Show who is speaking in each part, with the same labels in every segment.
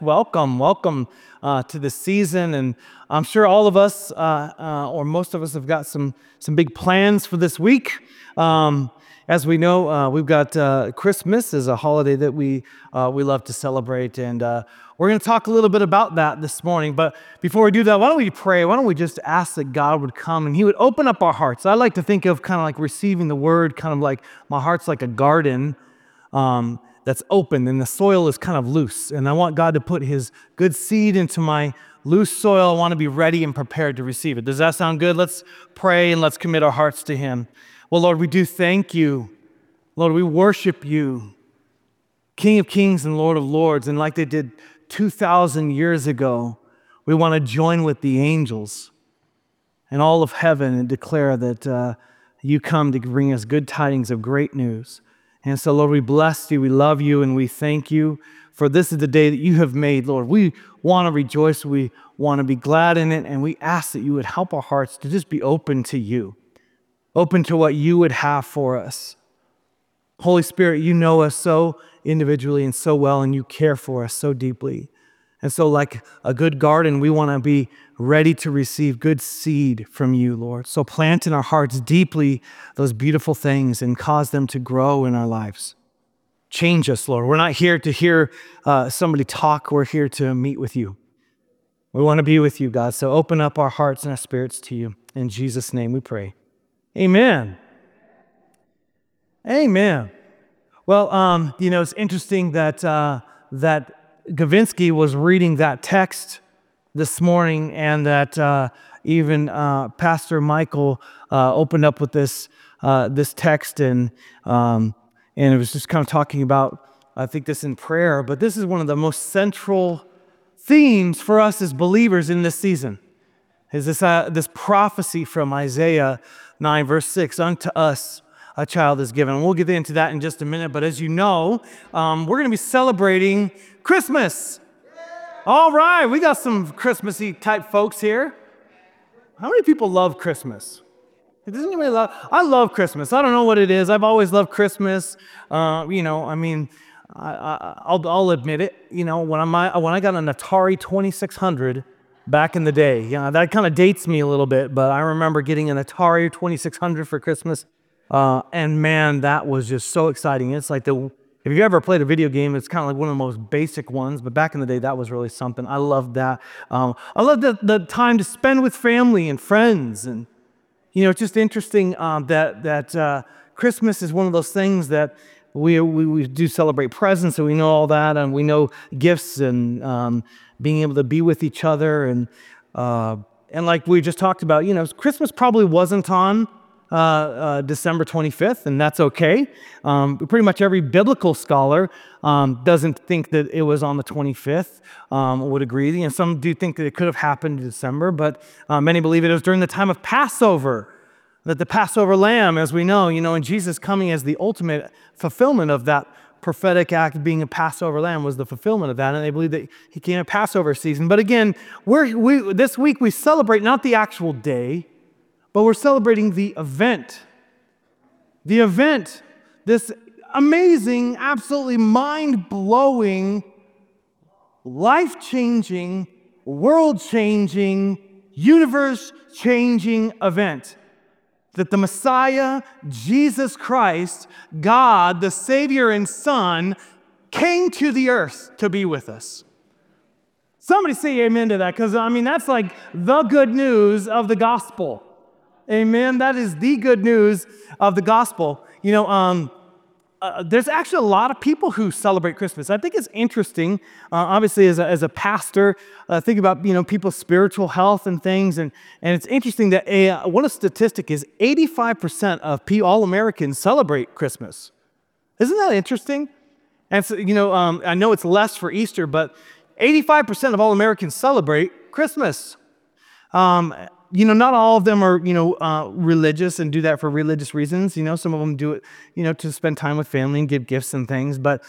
Speaker 1: Welcome to the season, and I'm sure all of us, or most of us, have got some big plans for this week. As we know, we've got Christmas as a holiday that we love to celebrate, and we're going to talk a little bit about that this morning. But before we do that, why don't we pray? Why don't we just ask that God would come and He would open up our hearts? I like to think of kind of like receiving the Word, kind of like my heart's like a garden. That's open and the soil is kind of loose. And I want God to put His good seed into my loose soil. I want to be ready and prepared to receive it. Does that sound good? Let's pray and let's commit our hearts to Him. Well, Lord, we do thank You. Lord, we worship You, King of Kings and Lord of Lords. And like they did 2,000 years ago, we want to join with the angels and all of heaven and declare that You come to bring us good tidings of great news. And so, Lord, we bless You, we love You, and we thank You for this is the day that You have made, Lord. We want to rejoice, we want to be glad in it, and we ask that You would help our hearts to just be open to You, open to what You would have for us. Holy Spirit, You know us so individually and so well, and You care for us so deeply. And so like a good garden, we want to be ready to receive good seed from You, Lord. So plant in our hearts deeply those beautiful things and cause them to grow in our lives. Change us, Lord. We're not here to hear somebody talk. We're here to meet with You. We want to be with You, God. So open up our hearts and our spirits to You. In Jesus' name we pray. Amen. Amen. Well, it's interesting that Gavinsky was reading that text this morning, and that even Pastor Michael opened up with this text, and it was just kind of talking about, I think, this in prayer. But this is one of the most central themes for us as believers in this season. Is this prophecy from Isaiah 9, verse 6? Unto us a child is given. And we'll get into that in just a minute. But as you know, we're going to be celebrating Christmas. All right, we got some Christmassy type folks here. How many people love Christmas? Does anybody love? I love Christmas. I don't know what it is. I've always loved Christmas. I'll admit it. When I got an Atari 2600 back in the day, that kind of dates me a little bit. But I remember getting an Atari 2600 for Christmas. And man, that was just so exciting. It's like if you ever played a video game, it's kind of like one of the most basic ones, but back in the day, that was really something. I loved that. I loved the time to spend with family and friends. And, it's just interesting that Christmas is one of those things that we do celebrate presents, and we know all that, and we know gifts and being able to be with each other. And like we just talked about, Christmas probably wasn't on December 25th, and that's okay. Pretty much every biblical scholar doesn't think that it was on the 25th, would agree. And some do think that it could have happened in December, but many believe it was during the time of Passover, that the Passover lamb, as we know, and Jesus coming as the ultimate fulfillment of that prophetic act, being a Passover lamb, was the fulfillment of that, and they believe that He came at Passover season. But again, this week we celebrate not the actual day, but we're celebrating the event. The event, this amazing, absolutely mind-blowing, life-changing, world-changing, universe-changing event. That the Messiah, Jesus Christ, God, the Savior and Son, came to the earth to be with us. Somebody say amen to that, because that's like the good news of the gospel. Amen. That is the good news of the gospel. There's actually a lot of people who celebrate Christmas. I think it's interesting, obviously, as a pastor, think about, people's spiritual health and things. And it's interesting that what a statistic is, 85% of all Americans celebrate Christmas. Isn't that interesting? And so, I know it's less for Easter, but 85% of all Americans celebrate Christmas. Not all of them are, religious and do that for religious reasons. Some of them do it, to spend time with family and give gifts and things. But,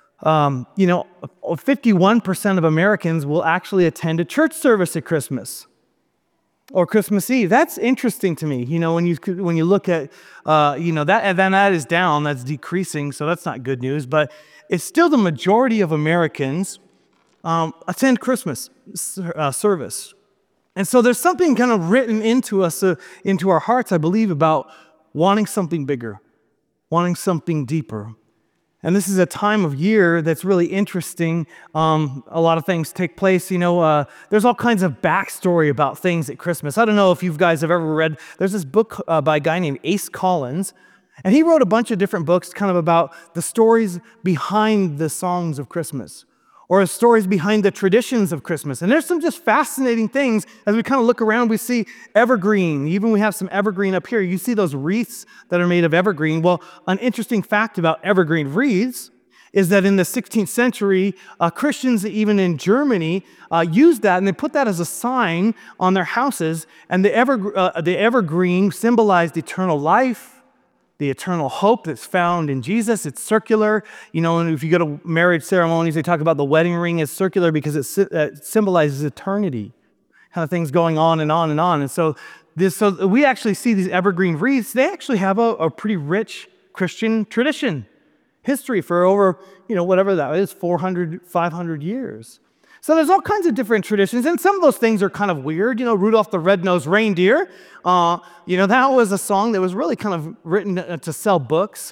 Speaker 1: 51% of Americans will actually attend a church service at Christmas or Christmas Eve. That's interesting to me. When you look at, that is down, that's decreasing. So that's not good news. But it's still the majority of Americans attend Christmas service. And so there's something kind of written into us, into our hearts, I believe, about wanting something bigger, wanting something deeper. And this is a time of year that's really interesting. A lot of things take place. There's all kinds of backstory about things at Christmas. I don't know if you guys have ever read, there's this book by a guy named Ace Collins, and he wrote a bunch of different books kind of about the stories behind the songs of Christmas, or stories behind the traditions of Christmas. And there's some just fascinating things. As we kind of look around, we see evergreen. Even we have some evergreen up here. You see those wreaths that are made of evergreen. Well, an interesting fact about evergreen wreaths is that in the 16th century, Christians, even in Germany, used that, and they put that as a sign on their houses. And the evergreen symbolized eternal life, the eternal hope that's found in Jesus. It's circular. And if you go to marriage ceremonies, they talk about the wedding ring is circular because it symbolizes eternity, kind of things going on and on and on. And so we actually see these evergreen wreaths. They actually have a pretty rich Christian tradition, history for over, whatever that is, 400, 500 years. So there's all kinds of different traditions, and some of those things are kind of weird. Rudolph the Red-Nosed Reindeer, that was a song that was really kind of written to sell books,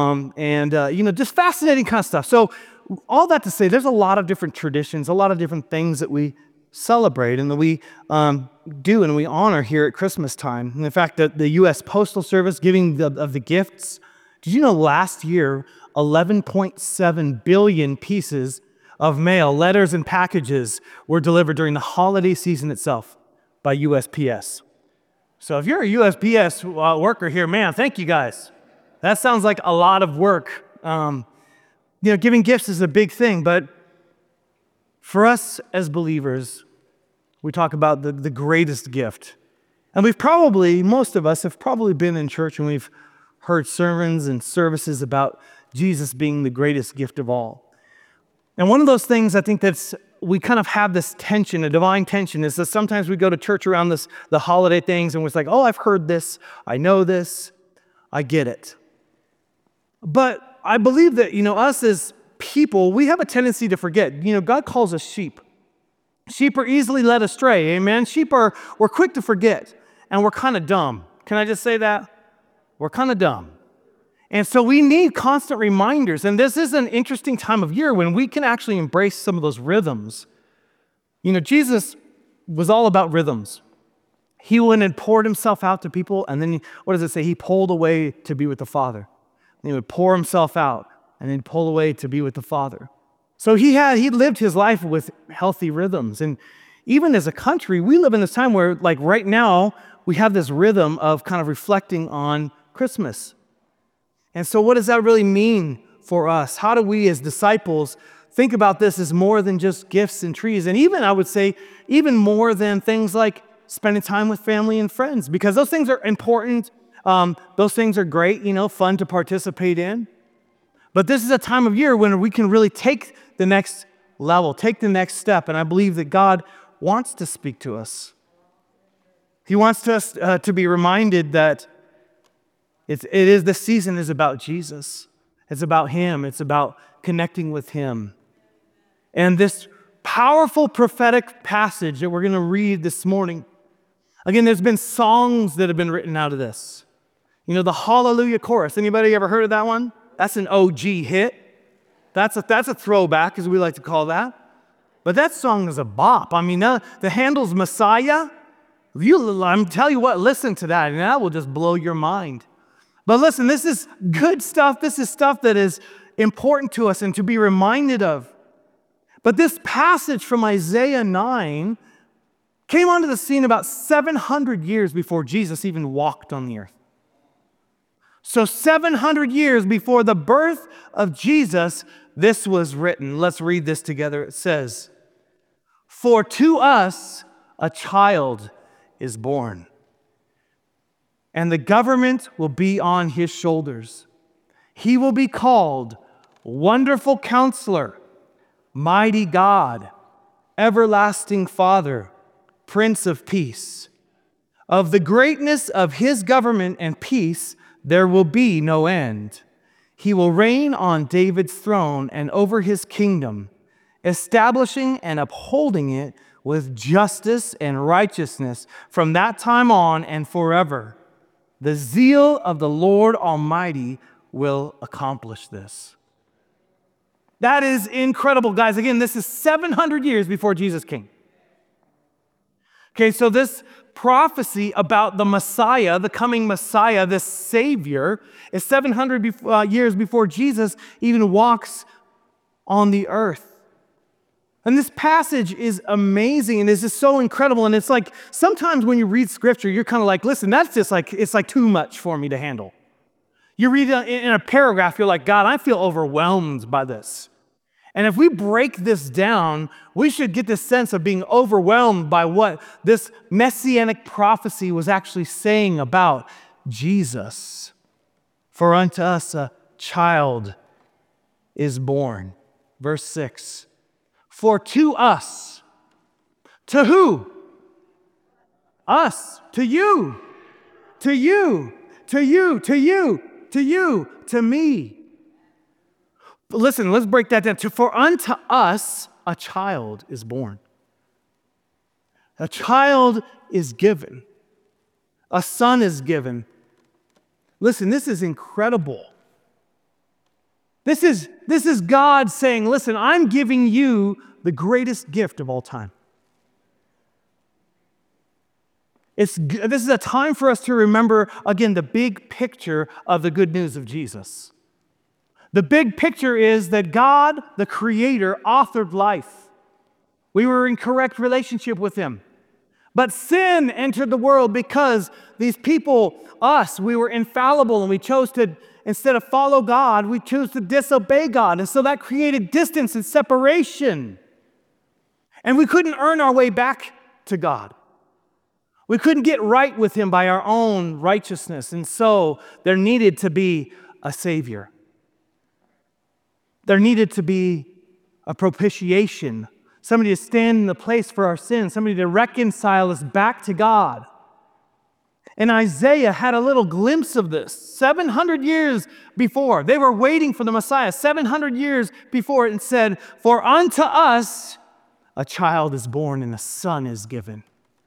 Speaker 1: just fascinating kind of stuff. So all that to say, there's a lot of different traditions, a lot of different things that we celebrate and that we do and we honor here at Christmas time. And in fact, the U.S. Postal Service giving of the gifts, did you know last year, 11.7 billion pieces of mail, letters, and packages were delivered during the holiday season itself by USPS. So if you're a USPS worker here, man, thank you guys. That sounds like a lot of work. Giving gifts is a big thing, but for us as believers, we talk about the greatest gift. And most of us have probably been in church and we've heard sermons and services about Jesus being the greatest gift of all. And one of those things I think we kind of have this tension, a divine tension, is that sometimes we go to church around the holiday things and we're like, oh, I've heard this, I know this, I get it. But I believe that, us as people, we have a tendency to forget. God calls us sheep. Sheep are easily led astray, amen? We're quick to forget, and we're kind of dumb. Can I just say that? We're kind of dumb. And so we need constant reminders. And this is an interesting time of year when we can actually embrace some of those rhythms. Jesus was all about rhythms. He went and poured himself out to people, and then, what does it say? He pulled away to be with the Father. And he would pour himself out, and then pull away to be with the Father. So he lived his life with healthy rhythms. And even as a country, we live in this time where, like right now, we have this rhythm of kind of reflecting on Christmas. And so what does that really mean for us? How do we as disciples think about this as more than just gifts and trees? And even, I would say, even more than things like spending time with family and friends, because those things are important. Those things are great, fun to participate in. But this is a time of year when we can really take the next level, take the next step. And I believe that God wants to speak to us. He wants us to be reminded that this season is about Jesus. It's about him. It's about connecting with him. And this powerful prophetic passage that we're going to read this morning, again, there's been songs that have been written out of this. The Hallelujah Chorus. Anybody ever heard of that one? That's an OG hit. That's a throwback, as we like to call that. But that song is a bop. The Handel's Messiah, I'm telling you what, listen to that, and that will just blow your mind. But listen, this is good stuff. This is stuff that is important to us and to be reminded of. But this passage from Isaiah 9 came onto the scene about 700 years before Jesus even walked on the earth. So 700 years before the birth of Jesus, this was written. Let's read this together. It says, "For to us a child is born, and the government will be on his shoulders. He will be called Wonderful Counselor, Mighty God, Everlasting Father, Prince of Peace. Of the greatness of his government and peace there will be no end. He will reign on David's throne and over his kingdom, establishing and upholding it with justice and righteousness from that time on and forever. The zeal of the Lord Almighty will accomplish this. That is incredible, guys. Again, this is 700 years before Jesus came. Okay, so this prophecy about the Messiah, the coming Messiah, this Savior, is 700 years before Jesus even walks on the earth. And this passage is amazing, and this is so incredible. And it's like, sometimes when you read Scripture, you're kind of like, listen, that's just like, it's like too much for me to handle. You read in a paragraph, you're like, God, I feel overwhelmed by this. And if we break this down, we should get this sense of being overwhelmed by what this messianic prophecy was actually saying about Jesus. For unto us a child is born. Verse 6. For to us, to who? Us, to you, to you, to you, to you, to you, to me. But listen, let's break that down. For unto us a child is born. A child is given. A son is given. Listen, this is incredible. This is God saying, listen, I'm giving you the greatest gift of all time. This is a time for us to remember, again, the big picture of the good news of Jesus. The big picture is that God, the Creator, authored life. We were in correct relationship with Him. But sin entered the world because these people, us, we were infallible, and we chose to, instead of follow God, we chose to disobey God. And so that created distance and separation. And we couldn't earn our way back to God. We couldn't get right with Him by our own righteousness. And so there needed to be a Savior. There needed to be a propitiation, somebody to stand in the place for our sins, somebody to reconcile us back to God. And Isaiah had a little glimpse of this 700 years before. They were waiting for the Messiah 700 years before, and said, for unto us a child is born and a son is given.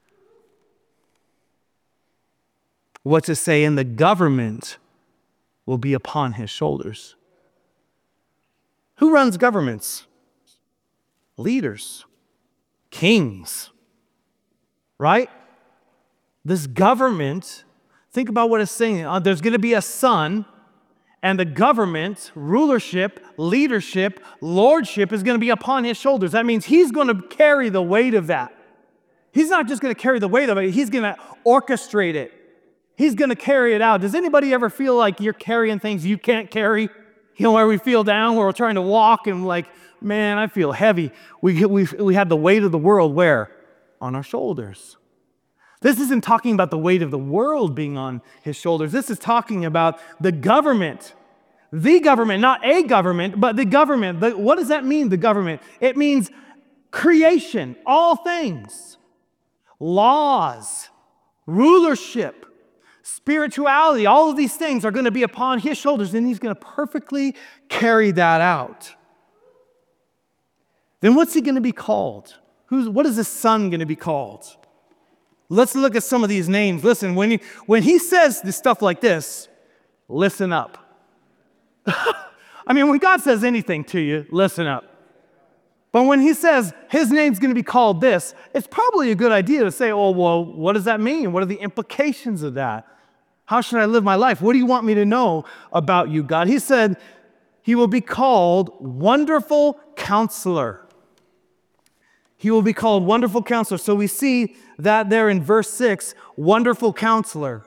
Speaker 1: What to say? And the government will be upon his shoulders. Who runs governments? Leaders, kings, right? This government, think about what it's saying. There's going to be a son, and the government, rulership, leadership, lordship is going to be upon his shoulders. That means he's going to carry the weight of that. He's not just going to carry the weight of it, he's going to orchestrate it. He's going to carry it out. Does anybody ever feel like you're carrying things you can't carry? You know, where we feel down, where we're trying to walk and like, man, I feel heavy. We had the weight of the world where? On our shoulders. This isn't talking about the weight of the world being on his shoulders. This is talking about the government. The government, not a government, but the government. What does that mean, the government? It means creation, all things, laws, rulership, spirituality, all of these things are going to be upon his shoulders, and he's going to perfectly carry that out. Then what's he going to be called? What is his son going to be called? Let's look at some of these names. Listen, when he says this stuff like this, listen up. I mean, when God says anything to you, listen up. But when he says his name's going to be called this, it's probably a good idea to say, oh, well, what does that mean? What are the implications of that? How should I live my life? What do you want me to know about you, God? He said he will be called Wonderful Counselor. He will be called Wonderful Counselor. So we see that there in verse 6, Wonderful Counselor.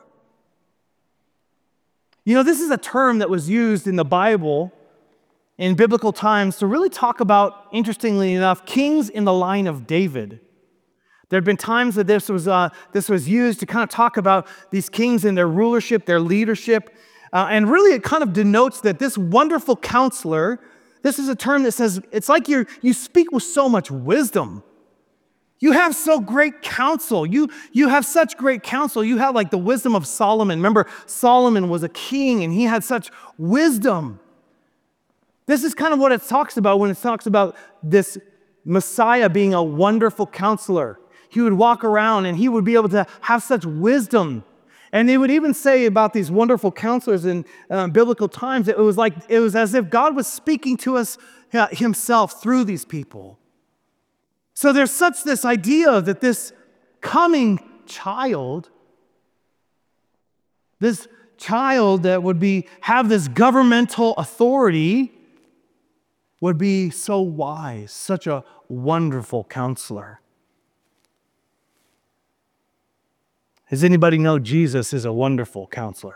Speaker 1: You know, this is a term that was used in the Bible in biblical times to really talk about, interestingly enough, kings in the line of David. There had been times that this was used to kind of talk about these kings and their rulership, their leadership. And really it kind of denotes that this wonderful counselor, this is a term that says, it's like you speak with so much wisdom. You have so great counsel. You have such great counsel. You have like the wisdom of Solomon. Remember, Solomon was a king and he had such wisdom. This is kind of what it talks about when it talks about this Messiah being a wonderful counselor. He would walk around and he would be able to have such wisdom. And they would even say about these wonderful counselors in biblical times, it was as if God was speaking to us himself through these people. So there's this idea that this coming child, this child that would have this governmental authority, would be so wise, such a wonderful counselor. Does anybody know Jesus is a wonderful counselor?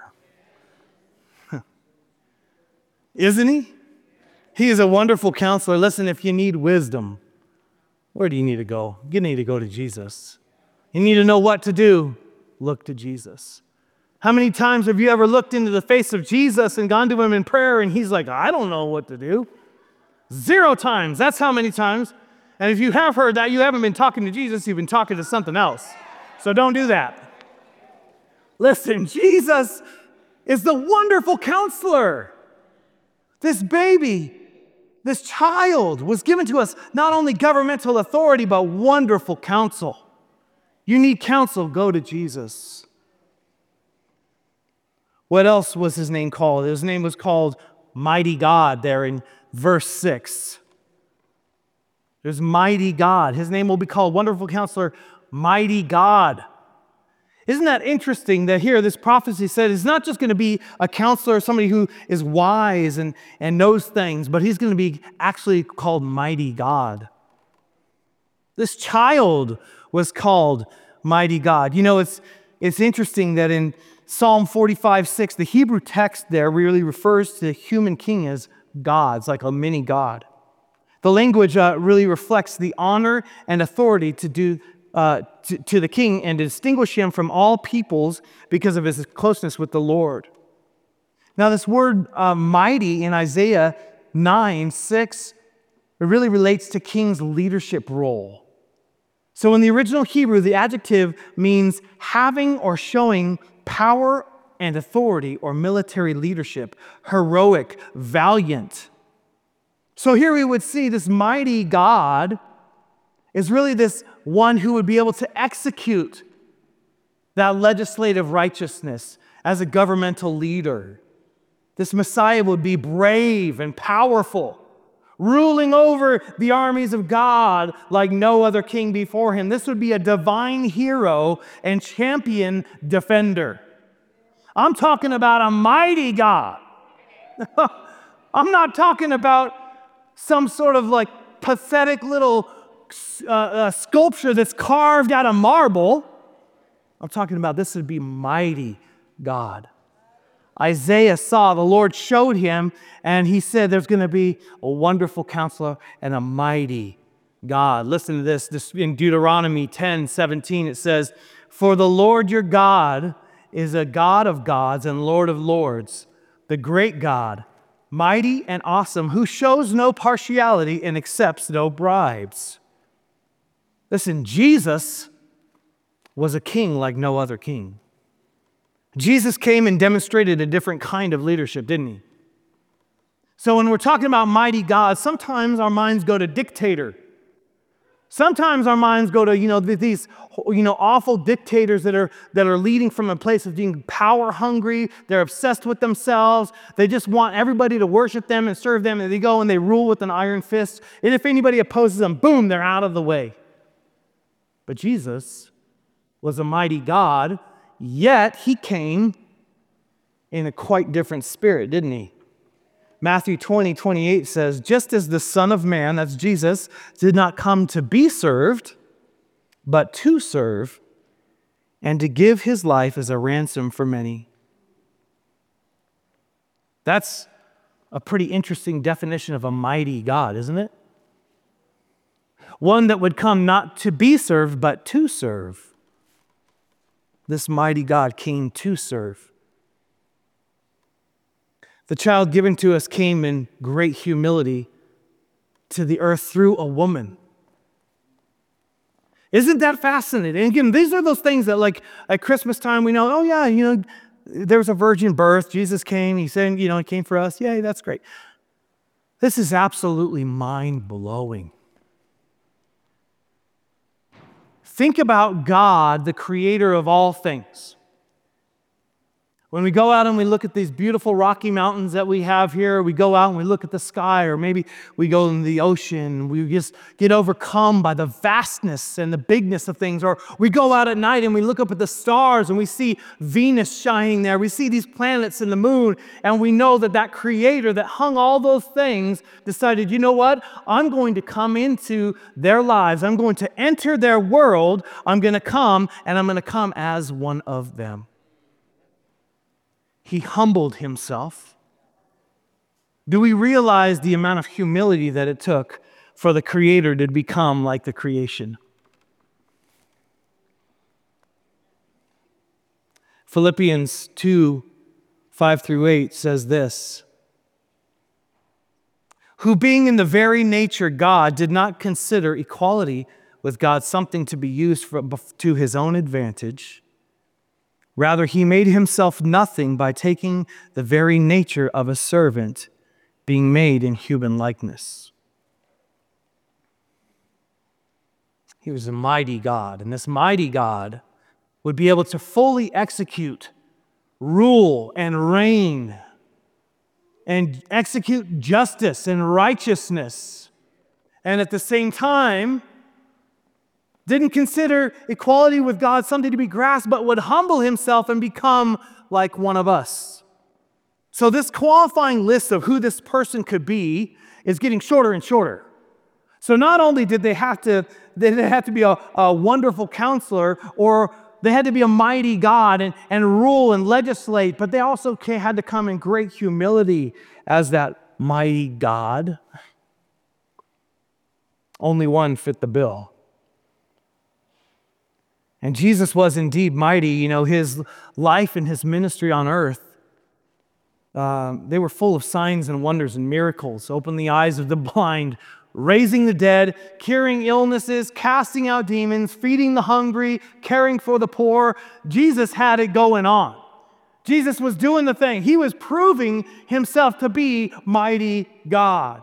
Speaker 1: Isn't he? He is a wonderful counselor. Listen, if you need wisdom, where do you need to go? You need to go to Jesus. You need to know what to do. Look to Jesus. How many times have you ever looked into the face of Jesus and gone to him in prayer and he's like, I don't know what to do? 0 times. That's how many times. And if you have heard that, you haven't been talking to Jesus, you've been talking to something else. So don't do that. Listen, Jesus is the wonderful counselor. This baby, this child was given to us not only governmental authority, but wonderful counsel. You need counsel, go to Jesus. What else was his name called? His name was called Mighty God there in verse 6. There's Mighty God. His name will be called Wonderful Counselor, Mighty God. Isn't that interesting that here this prophecy said it's not just going to be a counselor, somebody who is wise and knows things, but he's going to be actually called Mighty God. This child was called Mighty God. You know, it's interesting that in Psalm 45:6, the Hebrew text there really refers to the human king as gods, like a mini god. The language really reflects the honor and authority to the king and to distinguish him from all peoples because of his closeness with the Lord. Now, this word mighty in Isaiah 9:6, it really relates to king's leadership role. So in the original Hebrew, the adjective means having or showing power and authority or military leadership, heroic, valiant. So here we would see this mighty God is really this one who would be able to execute that legislative righteousness as a governmental leader. This Messiah would be brave and powerful, ruling over the armies of God like no other king before him. This would be a divine hero and champion defender. I'm talking about a mighty God. I'm not talking about some sort of like pathetic little sculpture that's carved out of marble. I'm talking about this would be mighty God. Isaiah saw, the Lord showed him, and he said there's going to be a wonderful counselor and a mighty God. Listen to this in Deuteronomy 10:17, it says, "For the Lord your God is a God of gods and Lord of lords, the great God, mighty and awesome, who shows no partiality and accepts no bribes." Listen, Jesus was a king like no other king. Jesus came and demonstrated a different kind of leadership, didn't he? So when we're talking about mighty God, sometimes our minds go to dictator. Sometimes our minds go to, these, awful dictators that are leading from a place of being power hungry. They're obsessed with themselves. They just want everybody to worship them and serve them. And they go and they rule with an iron fist. And if anybody opposes them, boom, they're out of the way. But Jesus was a mighty God, yet he came in a quite different spirit, didn't he? Matthew 20:28 says, "Just as the Son of Man," that's Jesus, "did not come to be served, but to serve, and to give his life as a ransom for many." That's a pretty interesting definition of a mighty God, isn't it? One that would come not to be served, but to serve. This mighty God came to serve. The child given to us came in great humility to the earth through a woman. Isn't that fascinating? And again, these are those things that like at Christmas time we know, oh yeah, there was a virgin birth. Jesus came, he said, he came for us. Yay, that's great. This is absolutely mind-blowing. Think about God, the creator of all things. When we go out and we look at these beautiful Rocky Mountains that we have here, we go out and we look at the sky, or maybe we go in the ocean, we just get overcome by the vastness and the bigness of things. Or we go out at night and we look up at the stars and we see Venus shining there. We see these planets and the moon, and we know that that creator that hung all those things decided, you know what? I'm going to come into their lives. I'm going to enter their world. I'm going to come, and I'm going to come as one of them. He humbled himself. Do we realize the amount of humility that it took for the Creator to become like the creation? Philippians 2, 5-8 says this, who being in the very nature God did not consider equality with God something to be used to his own advantage. Rather, he made himself nothing by taking the very nature of a servant, being made in human likeness. He was a mighty God, and this mighty God would be able to fully execute, rule, and reign, and execute justice and righteousness, and at the same time, didn't consider equality with God something to be grasped, but would humble himself and become like one of us. So this qualifying list of who this person could be is getting shorter and shorter. So not only did they have to be a wonderful counselor, or they had to be a mighty God and rule and legislate, but they also had to come in great humility as that mighty God. Only one fit the bill. And Jesus was indeed mighty. You know, his life and his ministry on earth, they were full of signs and wonders and miracles, opening the eyes of the blind, raising the dead, curing illnesses, casting out demons, feeding the hungry, caring for the poor. Jesus had it going on. Jesus was doing the thing. He was proving himself to be mighty God.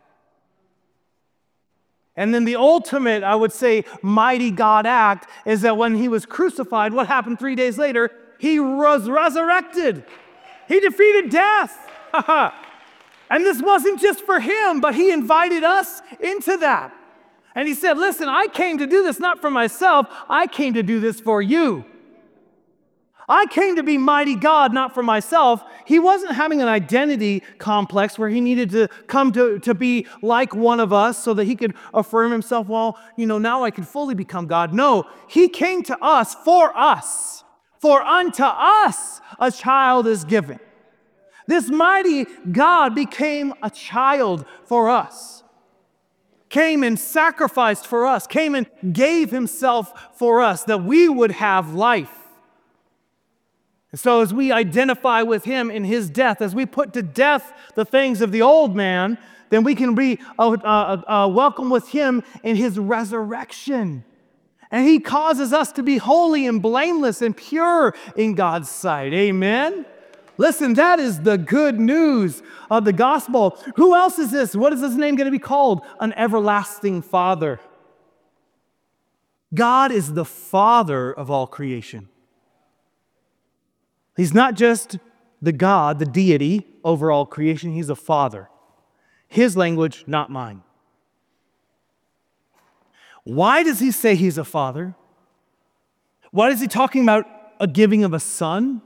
Speaker 1: And then the ultimate, I would say, mighty God act is that when he was crucified, what happened 3 days later? He was resurrected. He defeated death. And this wasn't just for him, but he invited us into that. And he said, listen, I came to do this not for myself. I came to do this for you. I came to be mighty God, not for myself. He wasn't having an identity complex where he needed to come to be like one of us so that he could affirm himself, well, now I can fully become God. No, he came to us for us. For unto us a child is given. This mighty God became a child for us. Came and sacrificed for us. Came and gave himself for us that we would have life. And so as we identify with him in his death, as we put to death the things of the old man, then we can be welcome with him in his resurrection. And he causes us to be holy and blameless and pure in God's sight. Amen? Listen, that is the good news of the gospel. Who else is this? What is his name going to be called? An everlasting Father. God is the Father of all creation. He's not just the God, the deity over all creation. He's a father. His language, not mine. Why does he say he's a father? Why is he talking about a giving of a son?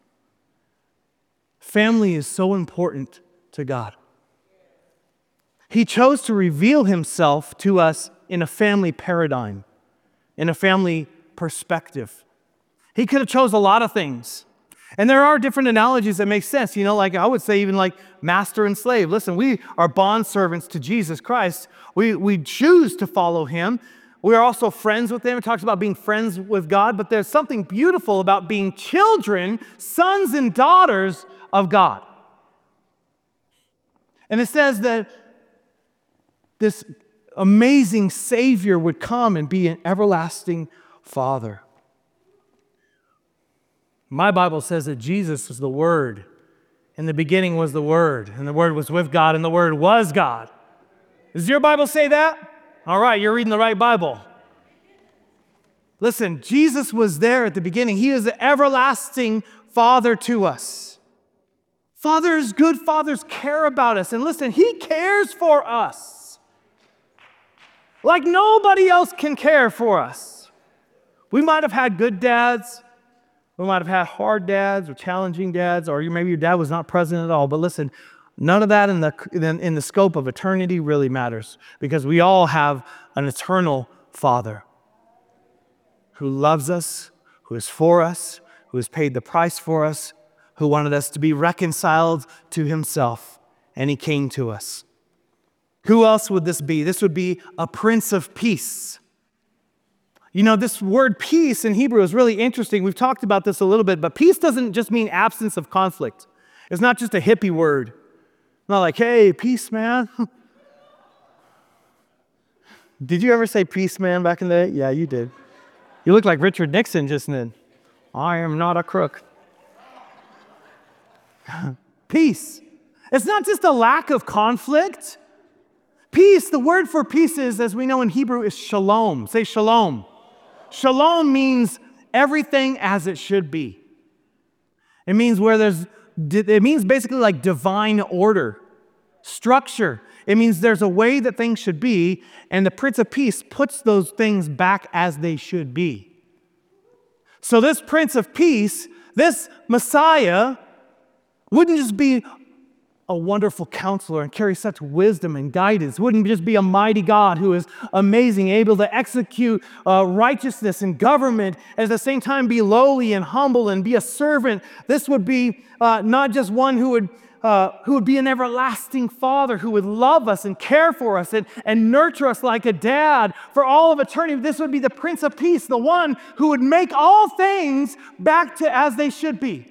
Speaker 1: Family is so important to God. He chose to reveal himself to us in a family paradigm, in a family perspective. He could have chose a lot of things. And there are different analogies that make sense. Like I would say even like master and slave. Listen, we are bond servants to Jesus Christ. We choose to follow him. We are also friends with him. It talks about being friends with God, but there's something beautiful about being children, sons and daughters of God. And it says that this amazing Savior would come and be an everlasting Father. My Bible says that Jesus was the Word. In the beginning was the Word, and the Word was with God, and the Word was God. Does your Bible say that? All right, you're reading the right Bible. Listen, Jesus was there at the beginning. He is the everlasting Father to us. Fathers, good fathers care about us. And listen, He cares for us like nobody else can care for us. We might have had good dads. We might have had hard dads or challenging dads, or maybe your dad was not present at all. But listen, none of that in the scope of eternity really matters, because we all have an eternal Father who loves us, who is for us, who has paid the price for us, who wanted us to be reconciled to Himself, and He came to us. Who else would this be? This would be a Prince of Peace. You know, this word peace in Hebrew is really interesting. We've talked about this a little bit, but peace doesn't just mean absence of conflict. It's not just a hippie word. Not like, hey, peace, man. Did you ever say peace, man, back in the day? Yeah, you did. You look like Richard Nixon just then. I am not a crook. Peace. It's not just a lack of conflict. Peace, the word for peace is, as we know in Hebrew, is shalom. Say shalom. Shalom means everything as it should be. It means basically like divine order, structure. It means there's a way that things should be, and the Prince of Peace puts those things back as they should be. So this Prince of Peace, this Messiah, wouldn't just be a wonderful counselor and carry such wisdom and guidance. Wouldn't just be a mighty God who is amazing, able to execute righteousness and government, and at the same time be lowly and humble and be a servant. This would be not just one who would be an everlasting Father, who would love us and care for us and nurture us like a dad for all of eternity. This would be the Prince of Peace, the one who would make all things back to as they should be.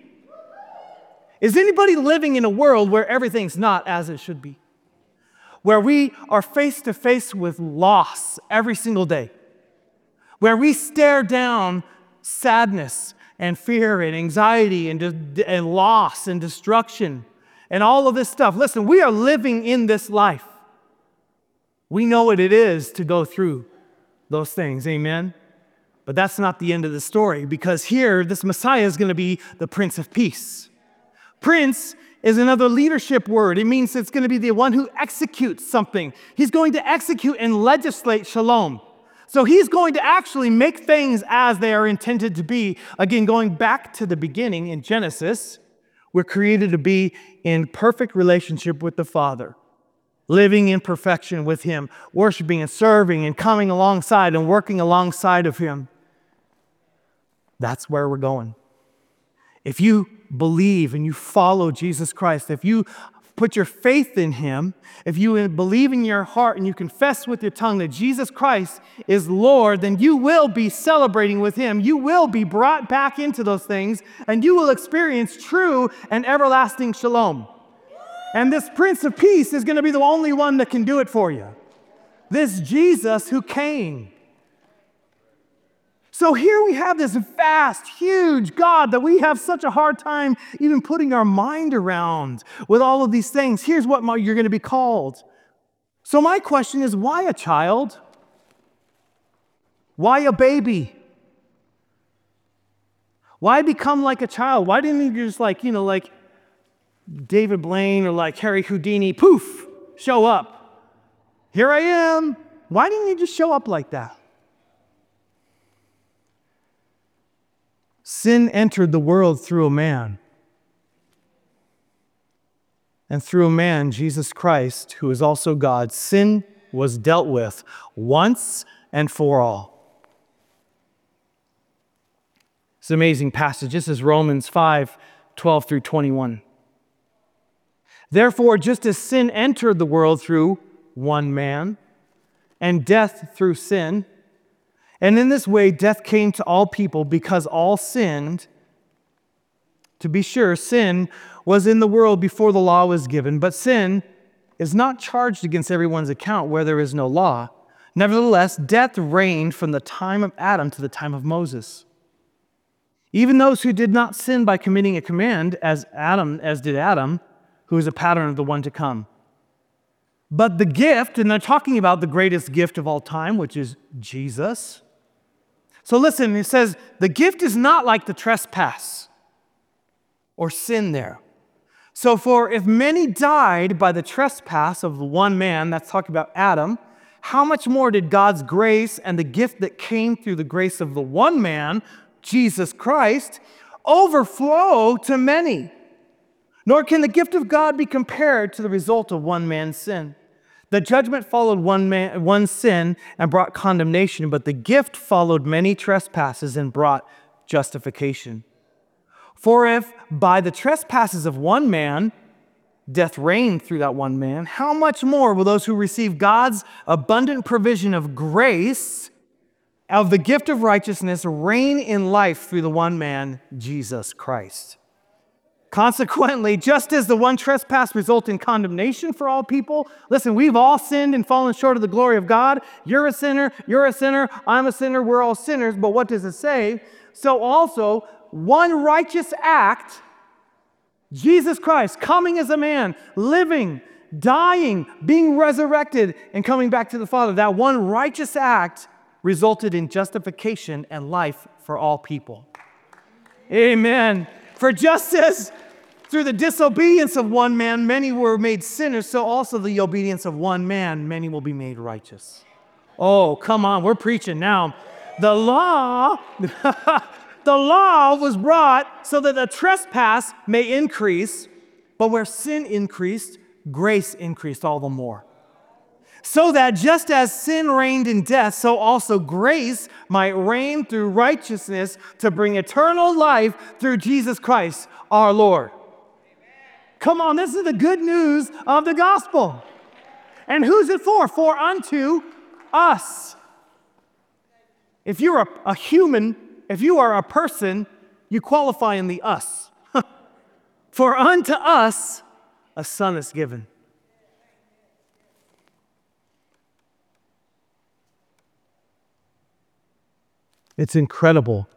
Speaker 1: Is anybody living in a world where everything's not as it should be? Where we are face to face with loss every single day? Where we stare down sadness and fear and anxiety and loss and destruction and all of this stuff? Listen, we are living in this life. We know what it is to go through those things, amen? But that's not the end of the story, because here, this Messiah is going to be the Prince of Peace. Prince is another leadership word. It means it's going to be the one who executes something. He's going to execute and legislate shalom. So He's going to actually make things as they are intended to be. Again, going back to the beginning in Genesis, we're created to be in perfect relationship with the Father, living in perfection with Him, worshiping and serving and coming alongside and working alongside of Him. That's where we're going. If you believe and you follow Jesus Christ, if you put your faith in Him, if you believe in your heart and you confess with your tongue that Jesus Christ is Lord, then you will be celebrating with Him. You will be brought back into those things, and you will experience true and everlasting shalom. And this Prince of Peace is going to be the only one that can do it for you. This Jesus who came. So here we have this vast, huge God that we have such a hard time even putting our mind around with all of these things. Here's what you're going to be called. So my question is, why a child? Why a baby? Why become like a child? Why didn't you just like David Blaine or like Harry Houdini, poof, show up? Here I am. Why didn't you just show up like that? Sin entered the world through a man. And through a man, Jesus Christ, who is also God, sin was dealt with once and for all. It's an amazing passage. This is Romans 5:12 through 21. Therefore, just as sin entered the world through one man, and death through sin, and in this way, death came to all people because all sinned. To be sure, sin was in the world before the law was given, but sin is not charged against everyone's account where there is no law. Nevertheless, death reigned from the time of Adam to the time of Moses. Even those who did not sin by committing a command, as did Adam, who is a pattern of the one to come. But the gift, and they're talking about the greatest gift of all time, which is Jesus. So listen, it says, the gift is not like the trespass or sin there. So for if many died by the trespass of one man, that's talking about Adam, how much more did God's grace and the gift that came through the grace of the one man, Jesus Christ, overflow to many? Nor can the gift of God be compared to the result of one man's sin. The judgment followed one sin and brought condemnation, but the gift followed many trespasses and brought justification. For if by the trespasses of one man death reigned through that one man, how much more will those who receive God's abundant provision of grace, of the gift of righteousness, reign in life through the one man, Jesus Christ? Consequently, just as the one trespass resulted in condemnation for all people, listen, we've all sinned and fallen short of the glory of God. You're a sinner, I'm a sinner, we're all sinners, but what does it say? So also, one righteous act, Jesus Christ coming as a man, living, dying, being resurrected, and coming back to the Father, that one righteous act resulted in justification and life for all people. Amen. For just as through the disobedience of one man, many were made sinners, so also the obedience of one man, many will be made righteous. Oh, come on, we're preaching now. The law was brought so that the trespass may increase, but where sin increased, grace increased all the more. So that just as sin reigned in death, so also grace might reign through righteousness to bring eternal life through Jesus Christ, our Lord. Come on, this is the good news of the gospel. And who's it for? For unto us. If you're a human, if you are a person, you qualify in the us. For unto us a son is given. It's incredible.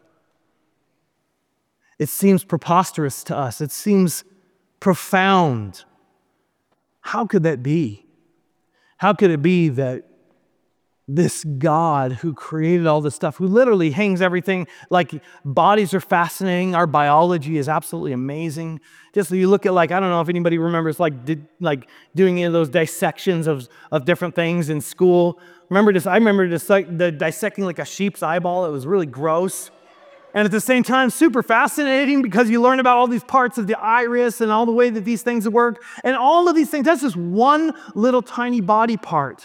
Speaker 1: It seems preposterous to us. It seems profound. How could that be? How could it be that this God who created all this stuff, who literally hangs everything, like bodies are fascinating, our biology is absolutely amazing. Just so you look at, like, I don't know if anybody remembers doing any of those dissections of different things in school. I remember dissecting like a sheep's eyeball. It was really gross. And at the same time, super fascinating because you learn about all these parts of the iris and all the way that these things work. And all of these things, that's just one little tiny body part.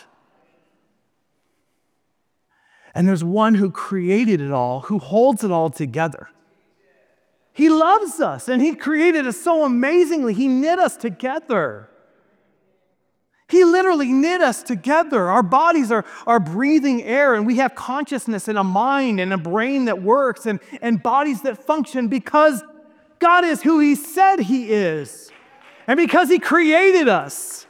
Speaker 1: And there's one who created it all, who holds it all together. He loves us, and He created us so amazingly. He knit us together. He literally knit us together. Our bodies are breathing air, and we have consciousness and a mind and a brain that works and bodies that function because God is who He said He is, and because He created us.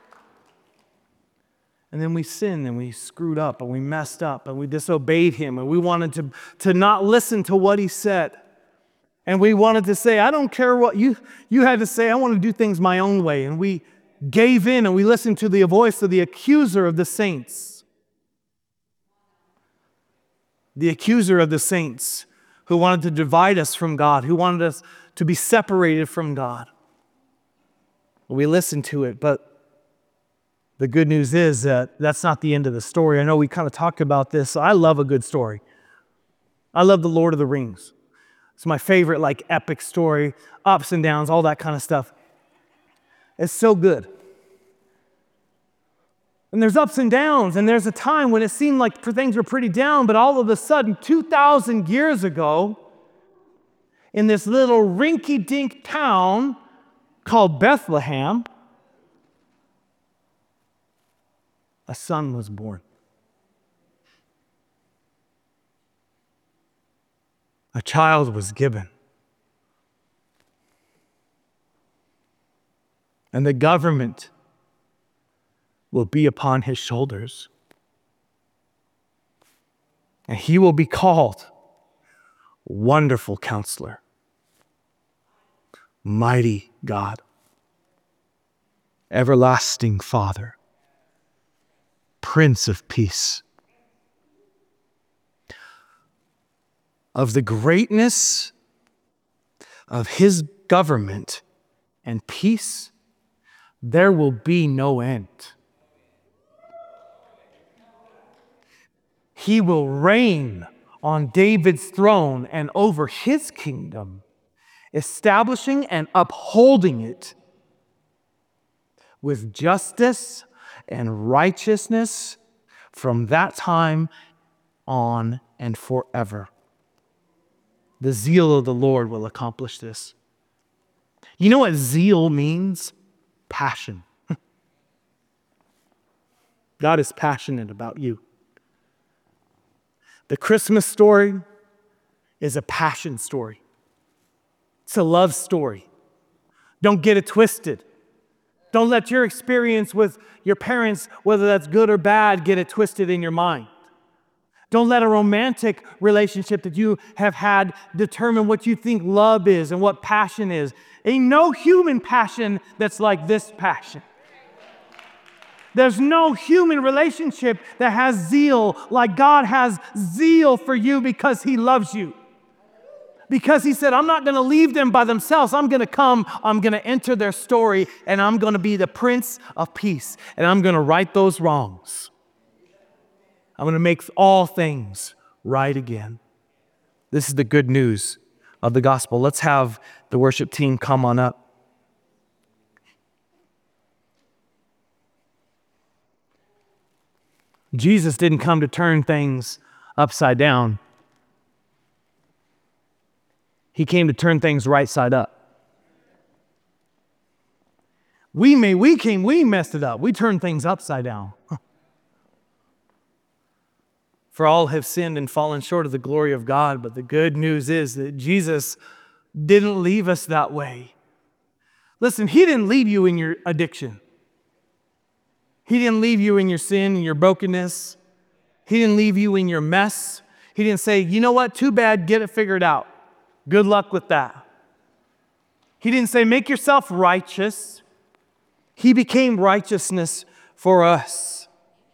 Speaker 1: And then we sinned and we screwed up and we messed up and we disobeyed Him and we wanted to not listen to what He said. And we wanted to say, I don't care what you had to say, I want to do things my own way. And we gave in and we listened to the voice of the accuser of the saints. The accuser of the saints who wanted to divide us from God, who wanted us to be separated from God. We listened to it, but the good news is that that's not the end of the story. I know we kind of talked about this. I love a good story. I love The Lord of the Rings. It's my favorite, epic story, ups and downs, all that kind of stuff. It's so good. And there's ups and downs, and there's a time when it seemed like things were pretty down, but all of a sudden, 2,000 years ago, in this little rinky-dink town called Bethlehem, a son was born. A child was given. And the government will be upon His shoulders. And He will be called Wonderful Counselor, Mighty God, Everlasting Father, Prince of Peace. of the greatness of his government and peace, there will be no end. He will reign on David's throne and over his kingdom, establishing and upholding it with justice and righteousness from that time on and forever. The zeal of the Lord will accomplish this. You know what zeal means? Passion. God is passionate about you. The Christmas story is a passion story. It's a love story. Don't get it twisted. Don't let your experience with your parents, whether that's good or bad, get it twisted in your mind. Don't let a romantic relationship that you have had determine what you think love is and what passion is. Ain't no human passion that's like this passion. There's no human relationship that has zeal like God has zeal for you because he loves you. Because he said, I'm not going to leave them by themselves. I'm going to come, I'm going to enter their story, and I'm going to be the Prince of Peace, and I'm going to right those wrongs. I'm going to make all things right again. This is the good news of the gospel. Let's have the worship team come on up. Jesus didn't come to turn things upside down. He came to turn things right side up. We messed it up. We turned things upside down. For all have sinned and fallen short of the glory of God, but the good news is that Jesus didn't leave us that way. Listen, he didn't leave you in your addiction. He didn't leave you in your sin and your brokenness. He didn't leave you in your mess. He didn't say, you know what, too bad, get it figured out. Good luck with that. He didn't say, make yourself righteous. He became righteousness for us.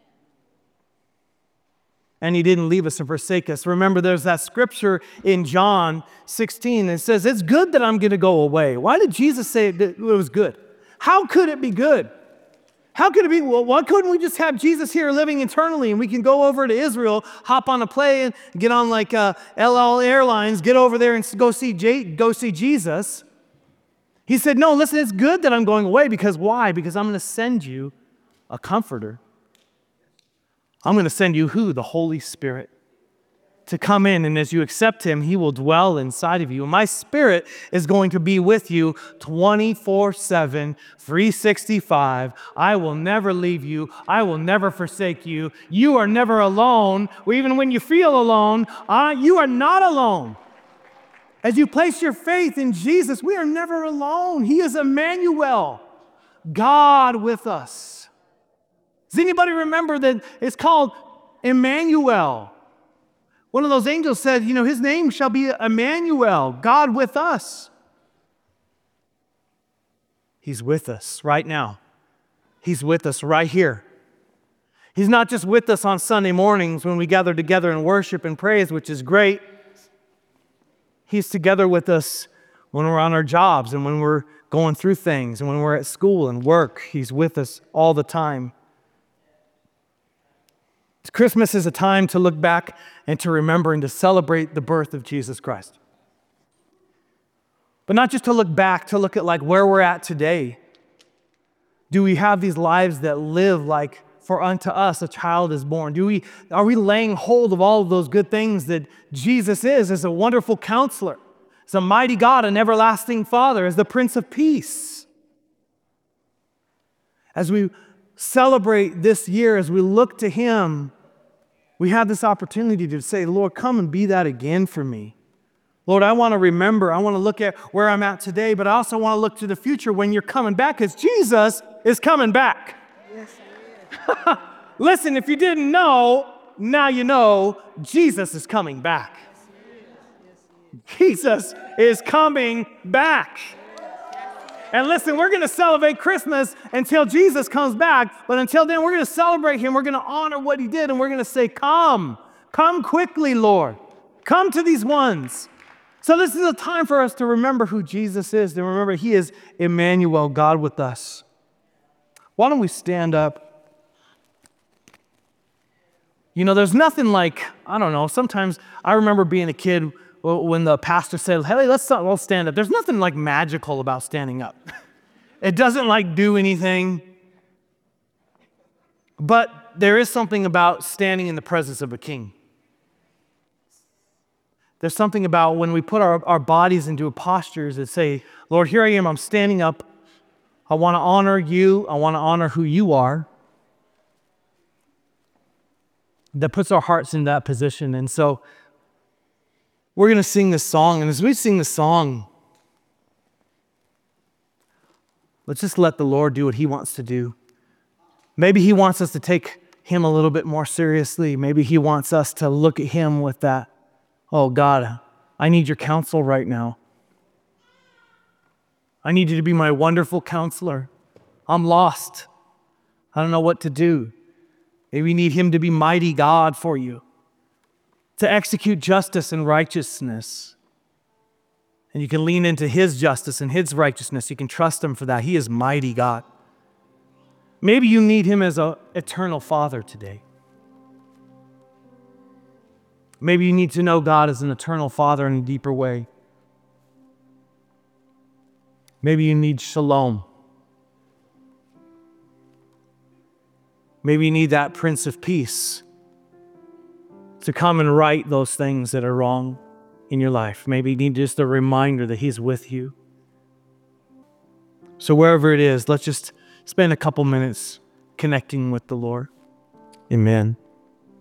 Speaker 1: And he didn't leave us and forsake us. Remember, there's that scripture in John 16 that says, it's good that I'm going to go away. Why did Jesus say it was good? How could it be good? How could it be? Well, why couldn't we just have Jesus here living eternally and we can go over to Israel, hop on a plane, get on like El Al Airlines, get over there and go see Jesus? He said, no, listen, it's good that I'm going away because why? Because I'm going to send you a comforter. I'm going to send you who? The Holy Spirit to come in, and as you accept him, he will dwell inside of you. And my Spirit is going to be with you 24/7, 365. I will never leave you. I will never forsake you. You are never alone. Even when you feel alone, you are not alone. As you place your faith in Jesus, we are never alone. He is Emmanuel, God with us. Does anybody remember that it's called Emmanuel? One of those angels said, his name shall be Emmanuel, God with us. He's with us right now. He's with us right here. He's not just with us on Sunday mornings when we gather together and worship and praise, which is great. He's together with us when we're on our jobs and when we're going through things and when we're at school and work. He's with us all the time. Christmas is a time to look back and to remember and to celebrate the birth of Jesus Christ. But not just to look back, to look at like where we're at today. Do we have these lives that live like for unto us a child is born? Are we laying hold of all of those good things that Jesus is as a wonderful counselor, as a mighty God, an everlasting Father, as the Prince of Peace? As we celebrate this year, as we look to him, we have this opportunity to say, Lord, come and be that again for me. Lord, I want to remember, I want to look at where I'm at today, but I also want to look to the future when you're coming back, because Jesus is coming back. Yes, he is. Listen, if you didn't know, now you know, Jesus is coming back. Jesus is coming back. And listen, we're going to celebrate Christmas until Jesus comes back. But until then, we're going to celebrate him. We're going to honor what he did. And we're going to say, come quickly, Lord. Come to these ones. So this is a time for us to remember who Jesus is, to remember He is Emmanuel, God with us. Why don't we stand up? You know, there's nothing like, I don't know, sometimes I remember being a kid when the pastor said, hey, let's stand up. There's nothing like magical about standing up. It doesn't like do anything. But there is something about standing in the presence of a king. There's something about when we put our bodies into postures that say, Lord, here I am, I'm standing up. I want to honor you. I want to honor who you are. That puts our hearts in that position. And so we're going to sing this song. And as we sing the song, let's just let the Lord do what He wants to do. Maybe He wants us to take Him a little bit more seriously. Maybe He wants us to look at Him with that, oh God, I need your counsel right now. I need you to be my wonderful counselor. I'm lost. I don't know what to do. Maybe you need Him to be mighty God for you, to execute justice and righteousness. And you can lean into His justice and His righteousness. You can trust Him for that. He is mighty God. Maybe you need Him as an eternal Father today. Maybe you need to know God as an eternal Father in a deeper way. Maybe you need shalom. Maybe you need that Prince of Peace to come and right those things that are wrong in your life. Maybe you need just a reminder that He's with you. So wherever it is, let's just spend a couple minutes connecting with the Lord. Amen.